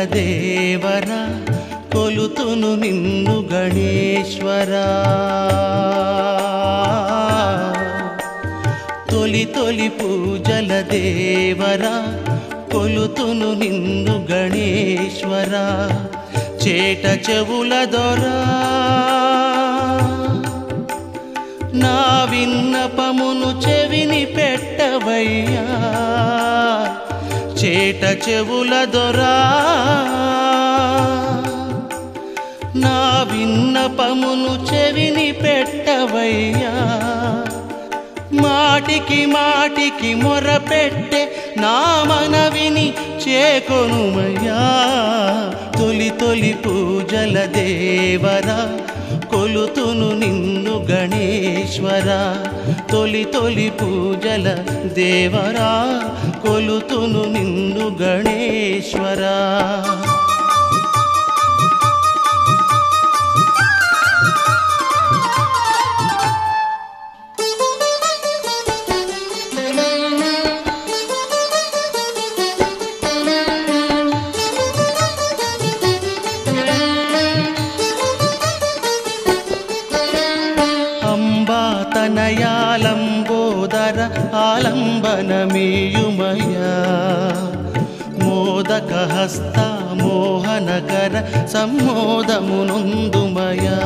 దేవరా కొలుతును నిన్ను గణేశ్వరా తొలి తొలి పూజల దేవరా కొలుతును నిన్ను గణేశ్వరా చేట చెవుల దొరా నా విన్నపమును చెవిని పెట్టవయ్యా చేట చెవుల దొరా నా విన్నపమును చెవిని పెట్టవయ్యా మాటికి మాటికి మొరపెట్టే నా మనవిని చేకొనుమయ్యా తొలి తొలి పూజల దేవరా కొలుతును నిన్ను గణేశ్వరా తొలి తొలి పూజల దేవరా కొలుతును నిన్ను గణేశ్వరా తనయాలంబోదర ఆలంబనమీయుమయా మోదక హస్త మోహనకర సమ్మోదమునుందుమయా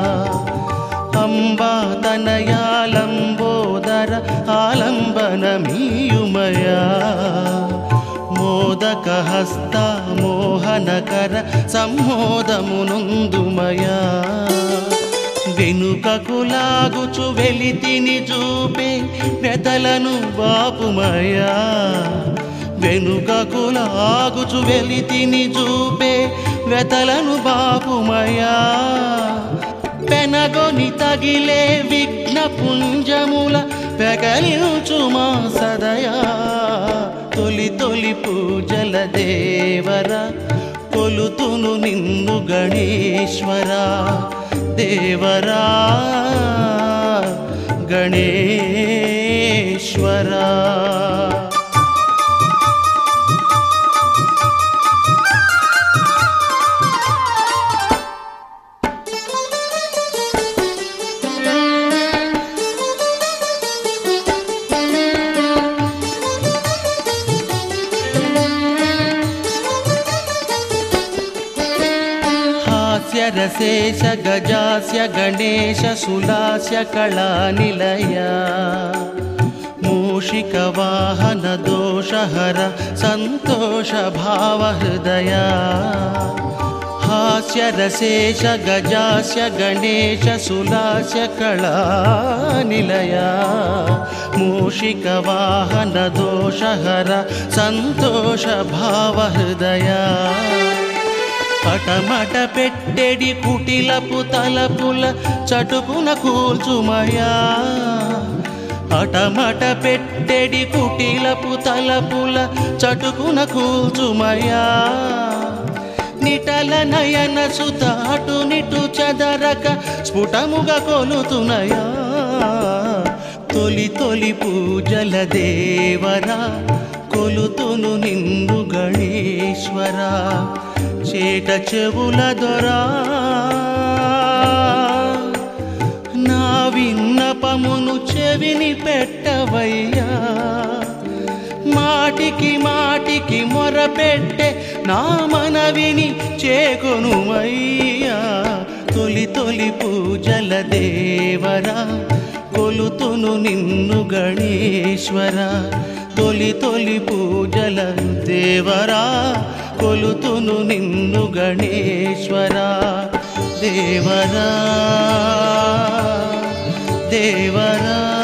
అంబా తనయాలంబోదర ఆలంబనమీయుమయా మోదక హస్త మోహనకర సమ్మోదమునుందుమయా వెనుకకు లాగుచు వెలితిని చూపే వెతలను బాపుమయా వెనుకకు లాగుచు వెలితిని చూపే వెతలను బాపుమయా పెనగొని తగిలే విఘ్న పుంజముల పెగలించు మా సదయా తొలి తొలి పూజల దేవరా కొలుతును నిన్ను గణేశ్వరా దేవరా గణేశ్వరా रसेश गजास्य गणेश सुलास्य कलानिलया मूषिक वाहन दोषहर संतोष भाव हृदया हास्य रसेश गजास्य गणेश सुलास्य कलानिलया मूषिक वाहन दोषहर संतोष भाव हृदया పటమట పెట్టెడి కుటిలపు తలపుల చటుకున కూల్చుమయా అటమట పెట్టెడి కుటిలపు తలపుల చటుకున కూల్చుమయా నిటల నయన సుతాటు నిటు చదరక స్ఫుటముగా కొలుతునయా తొలి తొలి పూజల దేవరా కొలుతును నిన్ను గణేశ్వరా చేట చెవుల దొరా నా విన్నపమును చెవిని పెట్టవయ్యా మాటికి మాటికి మొరపెట్టే నా మనవిని చేకొనుమయ్యా తొలి తొలి పూజల దేవరా కొలుతును నిన్ను గణేశ్వరా తొలి తొలి పూజల దేవరా కొలుతును నిన్ను గణేశ్వరా దేవరా దేవరా